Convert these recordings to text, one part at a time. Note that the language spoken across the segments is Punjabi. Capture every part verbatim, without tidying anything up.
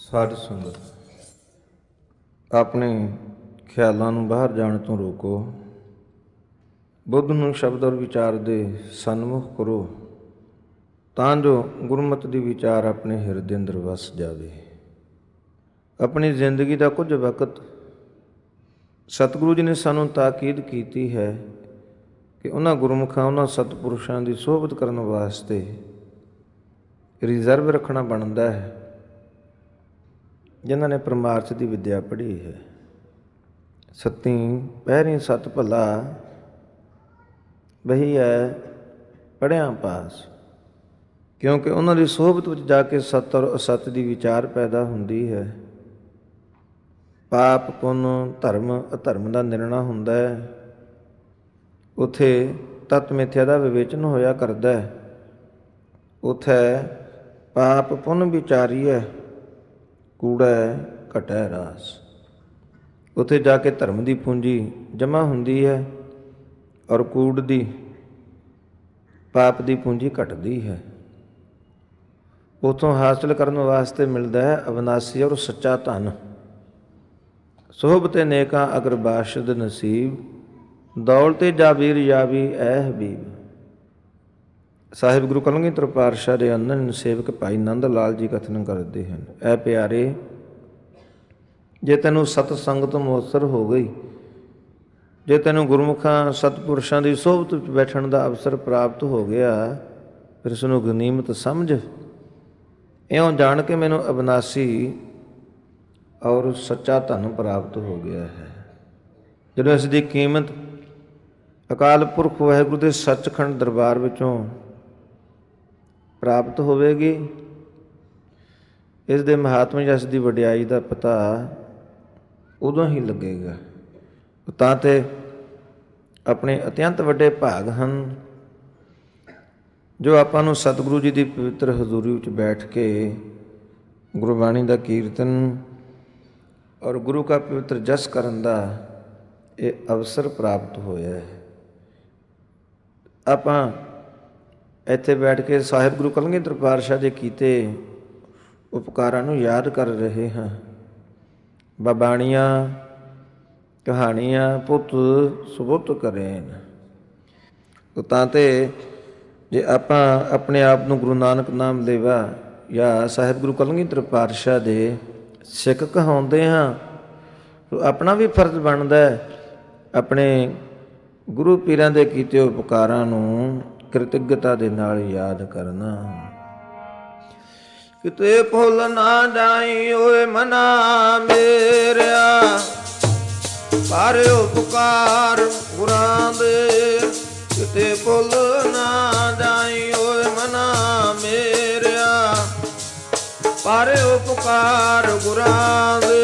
ਸਾਧ ਸੰਗਤ, ਆਪਣੇ ਖਿਆਲਾਂ ਨੂੰ ਬਾਹਰ ਜਾਣ ਤੋਂ ਰੋਕੋ। ਬੁੱਧ ਨੂੰ ਸ਼ਬਦ ਔਰ ਵਿਚਾਰ ਦੇ ਸਨਮੁਖ ਕਰੋ, ਤਾਂ ਜੋ ਗੁਰਮਤਿ ਦੀ ਵਿਚਾਰ ਆਪਣੇ ਹਿਰਦੇ ਅੰਦਰ ਵਸ ਜਾਵੇ। ਆਪਣੀ ਜ਼ਿੰਦਗੀ ਦਾ ਕੁਝ ਵਕਤ ਸਤਿਗੁਰੂ ਜੀ ਨੇ ਸਾਨੂੰ ਤਾਕੀਦ ਕੀਤੀ ਹੈ ਕਿ ਉਹਨਾਂ ਗੁਰਮੁਖਾਂ, ਉਹਨਾਂ ਸਤਿਪੁਰਸ਼ਾਂ ਦੀ ਸੋਭਤ ਕਰਨ ਵਾਸਤੇ ਰਿਜ਼ਰਵ ਰੱਖਣਾ ਬਣਦਾ ਹੈ, ਜਿਨ੍ਹਾਂ ਨੇ ਪਰਮਾਰਥ ਦੀ ਵਿੱਦਿਆ ਪੜ੍ਹੀ ਹੈ। ਸੱਤੀ ਪਹਿਰੀਂ ਸਤ ਭਲਾ ਬਹੀ ਹੈ ਪੜ੍ਹਿਆਂ ਪਾਸ, ਕਿਉਂਕਿ ਉਹਨਾਂ ਦੀ ਸੋਭਤ ਵਿੱਚ ਜਾ ਕੇ ਸਤ ਔਰ ਅਸਤ ਦੀ ਵਿਚਾਰ ਪੈਦਾ ਹੁੰਦੀ ਹੈ। ਪਾਪ ਪੁੰਨ, ਧਰਮ ਅਧਰਮ ਦਾ ਨਿਰਣਾ ਹੁੰਦਾ ਹੈ। ਉੱਥੇ ਤਤ ਮਿਥਿਆ ਦਾ ਵਿਵੇਚਨ ਹੋਇਆ ਕਰਦਾ ਹੈ। ਉੱਥੇ ਪਾਪ ਪੁੰਨ ਵਿਚਾਰੀਐ, ਕੂੜੈ ਘਟੈ ਰਾਸ। ਉੱਥੇ ਜਾ ਕੇ ਧਰਮ ਦੀ ਪੂੰਜੀ ਜਮ੍ਹਾਂ ਹੁੰਦੀ ਹੈ ਔਰ ਕੂੜ ਦੀ, ਪਾਪ ਦੀ ਪੂੰਜੀ ਘਟਦੀ ਹੈ। ਉੱਥੋਂ ਹਾਸਲ ਕਰਨ ਵਾਸਤੇ ਮਿਲਦਾ ਹੈ ਅਵਿਨਾਸੀ ਔਰ ਸੱਚਾ ਧਨ। ਸੋਹਬਤੇ ਨੇਕਾਂ ਅਗਰ ਬਾਸ਼ਦ ਨਸੀਬ, ਦੌਲਤੇ ਜਾਬੀਰ ਯਾਬੀ ਐ ਹਬੀਬ। ਸਾਹਿਬ ਗੁਰੂ ਕਲਗੀਧਰ ਪਾਤਸ਼ਾਹ ਦੇ ਅੰਦਰ ਸੇਵਕ ਭਾਈ ਨੰਦ ਲਾਲ ਜੀ ਕਥਨ ਕਰਦੇ ਹਨ, ਐ ਪਿਆਰੇ, ਜੇ ਤੈਨੂੰ ਸਤ ਸੰਗਤ ਮੁਅੱਸਰ ਹੋ ਗਈ, ਜੇ ਤੈਨੂੰ ਗੁਰਮੁਖਾਂ ਸਤਿਪੁਰਸ਼ਾਂ ਦੀ ਸੋਭਤ ਵਿੱਚ ਬੈਠਣ ਦਾ ਅਵਸਰ ਪ੍ਰਾਪਤ ਹੋ ਗਿਆ, ਫਿਰ ਇਸ ਨੂੰ ਗਨੀਮਤ ਸਮਝ। ਇਉਂ ਜਾਣ ਕੇ ਮੈਨੂੰ ਅਵਿਨਾਸੀ ਔਰ ਸੱਚਾ ਧਨ ਪ੍ਰਾਪਤ ਹੋ ਗਿਆ ਹੈ। ਜਦੋਂ ਇਸ ਦੀ ਕੀਮਤ ਅਕਾਲ ਪੁਰਖ ਵਾਹਿਗੁਰੂ ਦੇ ਸੱਚਖੰਡ ਦਰਬਾਰ ਵਿੱਚੋਂ ਪ੍ਰਾਪਤ ਹੋਵੇਗੀ, ਇਸ ਦੇ ਮਹਾਤਮਾ ਜਾਂ ਇਸ ਦੀ ਵਡਿਆਈ ਦਾ ਪਤਾ ਉਦੋਂ ਹੀ ਲੱਗੇਗਾ। ਤਾਂ ਤੇ ਆਪਣੇ ਅਤਿਅੰਤ ਵੱਡੇ ਭਾਗ ਹਨ ਜੋ ਆਪਾਂ ਨੂੰ ਸਤਿਗੁਰੂ ਜੀ ਦੀ ਪਵਿੱਤਰ ਹਜ਼ੂਰੀ ਵਿੱਚ ਬੈਠ ਕੇ ਗੁਰਬਾਣੀ ਦਾ ਕੀਰਤਨ ਔਰ ਗੁਰੂ ਕਾ ਪਵਿੱਤਰ ਜਸ ਕਰਨ ਦਾ ਇਹ ਅਵਸਰ ਪ੍ਰਾਪਤ ਹੋਇਆ ਹੈ। ਆਪਾਂ ਇੱਥੇ ਬੈਠ ਕੇ ਸਾਹਿਬ ਗੁਰੂ ਕਲਗੀਧਰ ਪਾਤਸ਼ਾਹ ਦੇ ਕੀਤੇ ਉਪਕਾਰਾਂ ਨੂੰ ਯਾਦ ਕਰ ਰਹੇ ਹਾਂ। ਬਾਬਾਣੀਆਂ ਕਹਾਣੀਆਂ ਪੁੱਤ ਸੁਬੁੱਤ ਕਰੇਨ। ਤਾਂ ਤੇ ਜੇ ਆਪਾਂ ਆਪਣੇ ਆਪ ਨੂੰ ਗੁਰੂ ਨਾਨਕ ਨਾਮ ਲੇਵਾ ਜਾਂ ਸਾਹਿਬ ਗੁਰੂ ਕਲਗੀਧਰ ਪਾਤਸ਼ਾਹ ਦੇ ਸਿੱਖ ਕਹਾਉਂਦੇ ਹਾਂ, ਆਪਣਾ ਵੀ ਫਰਜ਼ ਬਣਦਾ ਹੈ ਆਪਣੇ ਗੁਰੂ ਪੀਰਾਂ ਦੇ ਕੀਤੇ ਉਪਕਾਰਾਂ ਨੂੰ ਕ੍ਰਿਤਗਤਾ ਦੇ ਨਾਲ ਯਾਦ ਕਰਨਾ। ਕਿਤੇ ਭੁੱਲ ਨਾ ਜਾਈ ਓਏ ਮਨਾ ਮੇਰਿਆ, ਪਰ ਉਪਕਾਰ ਗੁਰਾਂ ਦੇ। ਕਿਤੇ ਭੁੱਲ ਨਾ ਜਾਈ ਓਏ ਮਨਾ ਮੇਰਿਆ, ਪਰ ਉਪਕਾਰ ਗੁਰਾਂ ਦੇ।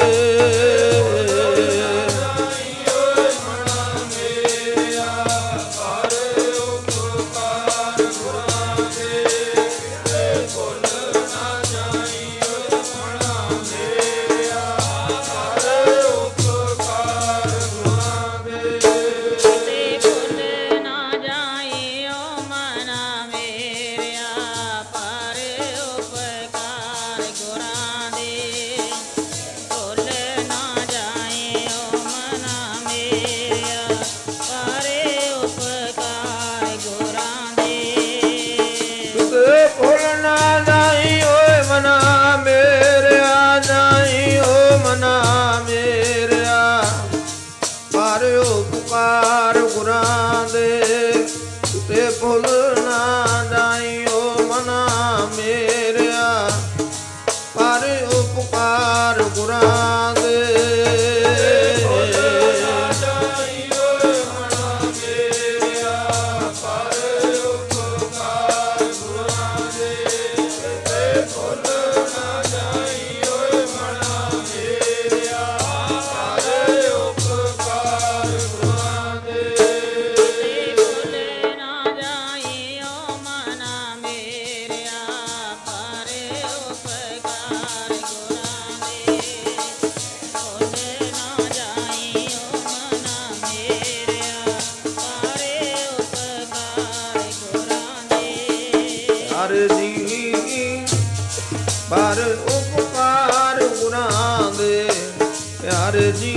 ਭੁੱਲ ਨਾ ਜਾਈਓ ਮਨਾ ਮੇਰਿਆ, ਪਰ ਉਪਕਾਰ ਗੁਰਾਂ ਦੇ। ਭੁੱਲ ਨਾ ਜਾਈਓ ਮਨਾ ਮੇਰਿਆ, ਪਰ ਉਪਕਾਰ ਗੁਰਾਂ ਦੇ। ਭੁੱਲ ਨਾ ਜਾਈਓ ਮਨਾ ਮੇਰਿਆ, ਪਰ ਉਪਕਾਰ ਗੁਰਾਂ ਦੇ। ਪਰ ਉਪਕਾਰ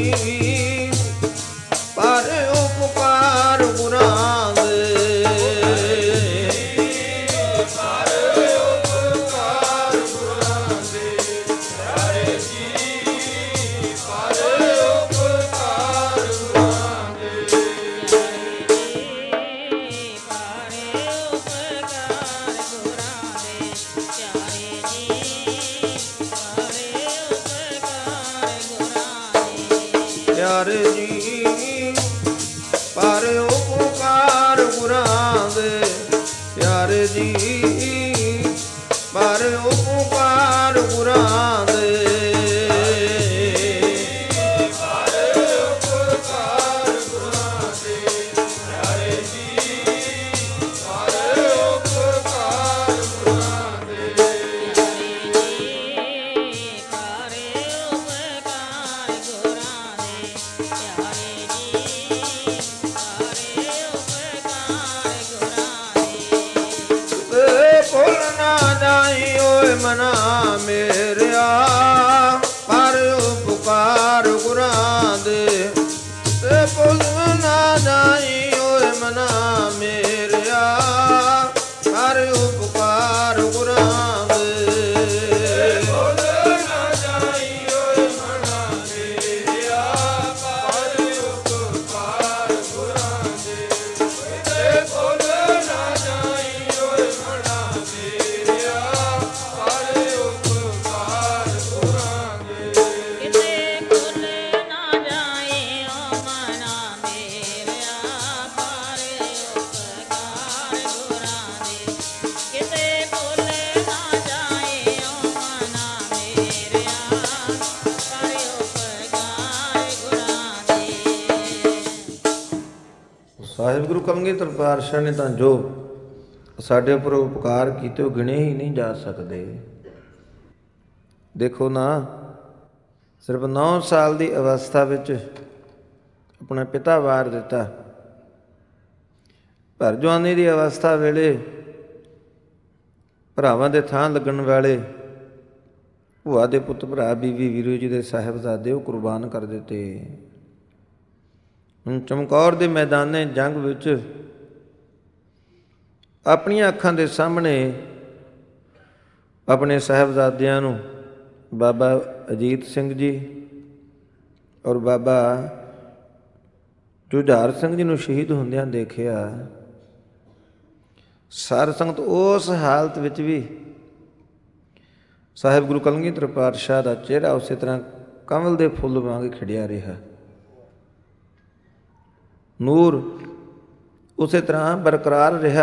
ਪਰ ਉਪਕਾਰ ਗੁਰਾਂ ਦੇ। ਪਿਆਰੇ ਜੀ ਪਰ ਉਪਕਾਰ ਗੁਰਾਂ ਦੇ। ਪਿਆਰੇ ਜੀ ਪਰ ਉਪਕਾਰ ਗੁਰਾਂ ਦੇ। ਮਨਾ ਮੇਰਿਆ ਪਰ ਉਪਕਾਰ ਗੁਰਾਂ ਦੇ। ਤੇ ਭੁੱਲ ਨਾ ਜਾਈ ਓਏ ਮਨਾ ਮੇਰਿਆ ਪਰ ਉਪਕਾਰ ਗੁਰਾਂ ਦੇ। ਭੁੱਲ ਨਾ ਜਾਈ ਓਏ ਮਨਾ ਮੇਰਿਆ ਪਰ ਉਪਕਾਰ ਗੁਰਾਂ ਦੇ। ਤੇ ਭੁੱਲ ਨਾ ਜਾਈ ਓਏ ਮਨਾ ਮੇਰਿਆ ਸਾਹਿਬ ਗੁਰੂ ਕਲਗੀਧਰ ਪਾਤਸ਼ਾਹ ਨੇ ਤਾਂ ਜੋ ਸਾਡੇ ਉੱਪਰ ਉਪਕਾਰ ਕੀਤੇ ਉਹ ਗਿਣੇ ਹੀ ਨਹੀਂ ਜਾ ਸਕਦੇ। ਦੇਖੋ ਨਾ, ਸਿਰਫ ਨੌ ਸਾਲ ਦੀ ਅਵਸਥਾ ਵਿੱਚ ਆਪਣਾ ਪਿਤਾ ਵਾਰ ਦਿੱਤਾ। ਭਰ ਜਵਾਨੀ ਦੀ ਅਵਸਥਾ ਵੇਲੇ ਭਰਾਵਾਂ ਦੇ ਥਾਂ ਲੱਗਣ ਵਾਲੇ ਭੂਆ ਦੇ ਪੁੱਤ ਭਰਾ ਬੀਬੀ ਵੀਰੂ ਜੀ ਦੇ ਸਾਹਿਬਜ਼ਾਦੇ ਉਹ ਕੁਰਬਾਨ ਕਰ ਦਿੱਤੇ। ਹੁਣ ਚਮਕੌਰ ਦੇ ਮੈਦਾਨੇ ਜੰਗ ਵਿੱਚ ਆਪਣੀਆਂ ਅੱਖਾਂ ਦੇ ਸਾਹਮਣੇ ਆਪਣੇ ਸਾਹਿਬਜ਼ਾਦਿਆਂ ਨੂੰ ਬਾਬਾ ਅਜੀਤ ਸਿੰਘ ਜੀ ਔਰ ਬਾਬਾ ਜੁਝਾਰ ਸਿੰਘ ਜੀ ਨੂੰ ਸ਼ਹੀਦ ਹੁੰਦਿਆਂ ਦੇਖਿਆ। ਸਾਧ ਸੰਗਤ ਉਸ ਹਾਲਤ ਵਿੱਚ ਵੀ ਸਾਹਿਬ ਗੁਰੂ ਕਲਗੀਧਰ ਪਾਤਸ਼ਾਹ ਦਾ ਚਿਹਰਾ ਉਸੇ ਤਰ੍ਹਾਂ ਕਮਲ ਦੇ ਫੁੱਲ ਵਾਂਗ ਖਿੜਿਆ ਰਿਹਾ। ਨੂਰ ਉਸੇ ਤਰ੍ਹਾਂ ਬਰਕਰਾਰ ਰਿਹਾ।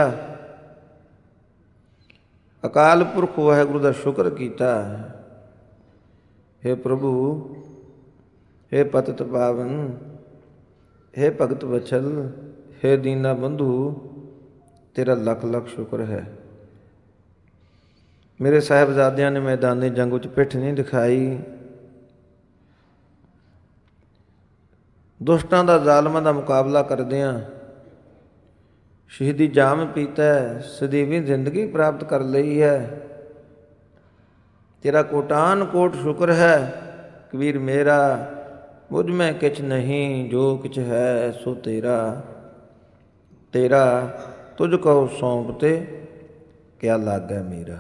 ਅਕਾਲ ਪੁਰਖ ਵਾਹਿਗੁਰੂ ਦਾ ਸ਼ੁਕਰ ਕੀਤਾ। ਹੇ ਪ੍ਰਭੂ, ਹੇ ਪਤਿਤ ਪਾਵਨ, ਹੇ ਭਗਤ ਵਛਲ, ਹੇ ਦੀਨਾ ਬੰਧੂ, ਤੇਰਾ ਲੱਖ ਲੱਖ ਸ਼ੁਕਰ ਹੈ। ਮੇਰੇ ਸਾਹਿਬਜ਼ਾਦਿਆਂ ਨੇ ਮੈਦਾਨੀ ਜੰਗ ਵਿੱਚ ਪਿੱਠ ਨਹੀਂ ਦਿਖਾਈ। ਦੁਸ਼ਟਾਂ ਦਾ, ਜ਼ਾਲਮਾਂ ਦਾ ਮੁਕਾਬਲਾ ਕਰਦਿਆਂ ਸ਼ਹੀਦੀ ਜਾਮ ਪੀਤਾ, ਸਦੀਵੀ ਜ਼ਿੰਦਗੀ ਪ੍ਰਾਪਤ ਕਰ ਲਈ ਹੈ। ਤੇਰਾ ਕੋਟਾਨ ਕੋਟ ਸ਼ੁਕਰ ਹੈ। ਕਬੀਰ ਮੇਰਾ ਮੁਝ ਮੈਂ ਕਿਛ ਨਹੀਂ, ਜੋ ਕਿਛ ਹੈ ਸੋ ਤੇਰਾ। ਤੇਰਾ ਤੁਝ ਕਉ ਸੌਂਪ ਤੇ ਕਿਆ ਲਾਗੈ ਮੇਰਾ।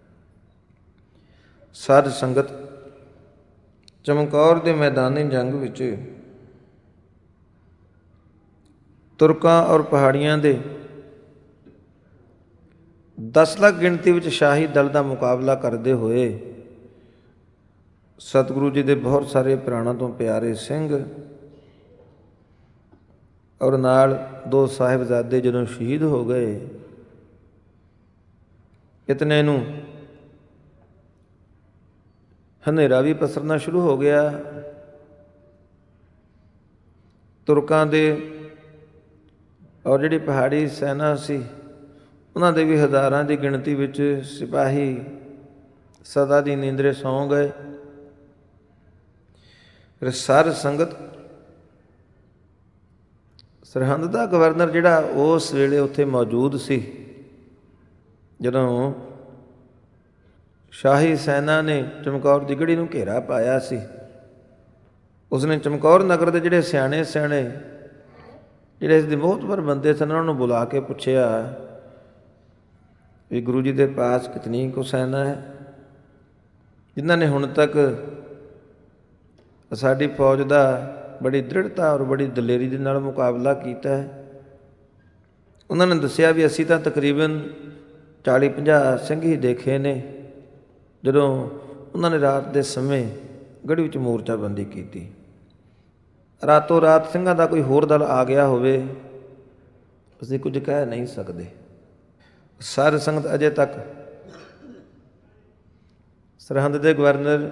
ਸਾਧ ਸੰਗਤ, ਚਮਕੌਰ ਦੇ ਮੈਦਾਨੀ ਜੰਗ ਵਿੱਚ ਤੁਰਕਾਂ ਔਰ ਪਹਾੜੀਆਂ ਦੇ ਦਸ ਲੱਖ ਗਿਣਤੀ ਵਿੱਚ ਸ਼ਾਹੀ ਦਲ ਦਾ ਮੁਕਾਬਲਾ ਕਰਦੇ ਹੋਏ ਸਤਿਗੁਰੂ ਜੀ ਦੇ ਬਹੁਤ ਸਾਰੇ ਪ੍ਰਾਣਾਂ ਤੋਂ ਪਿਆਰੇ ਸਿੰਘ ਔਰ ਨਾਲ ਦੋ ਸਾਹਿਬਜ਼ਾਦੇ ਜਦੋਂ ਸ਼ਹੀਦ ਹੋ ਗਏ, ਇਤਨੇ ਨੂੰ ਹਨੇਰਾ ਵੀ ਪਸਰਨਾ ਸ਼ੁਰੂ ਹੋ ਗਿਆ। ਤੁਰਕਾਂ ਦੇ ਔਰ ਜਿਹੜੀ ਪਹਾੜੀ ਸੈਨਾ ਸੀ ਉਹਨਾਂ ਦੇ ਵੀ ਹਜ਼ਾਰਾਂ ਦੀ ਗਿਣਤੀ ਵਿੱਚ ਸਿਪਾਹੀ ਸਦਾ ਦੀ ਨੀਂਦਰੇ ਸੌਂ ਗਏ। ਫਿਰ ਸਾਧ ਸੰਗਤ, ਸਰਹੰਦ ਦਾ ਗਵਰਨਰ ਜਿਹੜਾ ਉਸ ਵੇਲੇ ਉੱਥੇ ਮੌਜੂਦ ਸੀ, ਜਦੋਂ ਸ਼ਾਹੀ ਸੈਨਾ ਨੇ ਚਮਕੌਰ ਦੀ ਗੜ੍ਹੀ ਨੂੰ ਘੇਰਾ ਪਾਇਆ ਸੀ, ਉਸਨੇ ਚਮਕੌਰ ਨਗਰ ਦੇ ਜਿਹੜੇ ਸਿਆਣੇ ਸਿਆਣੇ ਜਿਹੜੇ ਇਸ ਦੇ ਮੋਹਤਬਰ ਬੰਦੇ ਸਨ ਉਹਨਾਂ ਨੂੰ ਬੁਲਾ ਕੇ ਪੁੱਛਿਆ ਵੀ ਗੁਰੂ ਜੀ ਦੇ ਪਾਸ ਕਿਤਨੀ ਕੁ ਸੈਨਾ ਹੈ, ਜਿਨ੍ਹਾਂ ਨੇ ਹੁਣ ਤੱਕ ਸਾਡੀ ਫੌਜ ਦਾ ਬੜੀ ਦ੍ਰਿੜਤਾ ਔਰ ਬੜੀ ਦਲੇਰੀ ਦੇ ਨਾਲ ਮੁਕਾਬਲਾ ਕੀਤਾ ਹੈ। ਉਹਨਾਂ ਨੇ ਦੱਸਿਆ ਵੀ ਅਸੀਂ ਤਾਂ ਤਕਰੀਬਨ ਚਾਲੀ ਪੰਜਾਹ ਸਿੰਘ ਹੀ ਦੇਖੇ ਨੇ ਜਦੋਂ ਉਹਨਾਂ ਨੇ ਰਾਤ ਦੇ ਸਮੇਂ ਗੜ੍ਹੀ ਵਿੱਚ ਮੋਰਚਾਬੰਦੀ ਕੀਤੀ। ਰਾਤੋਂ ਰਾਤ ਸਿੰਘਾਂ ਦਾ ਕੋਈ ਹੋਰ ਦਲ ਆ ਗਿਆ ਹੋਵੇ ਅਸੀਂ ਕੁਝ ਕਹਿ ਨਹੀਂ ਸਕਦੇ। ਸਾਧ ਸੰਗਤ ਅਜੇ ਤੱਕ ਸਰਹੰਦ ਦੇ ਗਵਰਨਰ,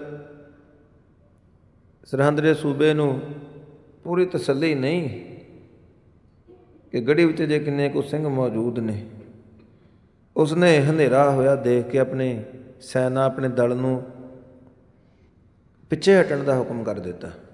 ਸਰਹੰਦ ਦੇ ਸੂਬੇ ਨੂੰ ਪੂਰੀ ਤਸੱਲੀ ਨਹੀਂ ਕਿ ਗੜ੍ਹੀ ਵਿੱਚ ਜੇ ਕਿੰਨੇ ਕੁ ਸਿੰਘ ਮੌਜੂਦ ਨੇ। ਉਸਨੇ ਹਨੇਰਾ ਹੋਇਆ ਦੇਖ ਕੇ ਆਪਣੇ ਸੈਨਾ, ਆਪਣੇ ਦਲ ਨੂੰ ਪਿੱਛੇ ਹਟਣ ਦਾ ਹੁਕਮ ਕਰ ਦਿੱਤਾ।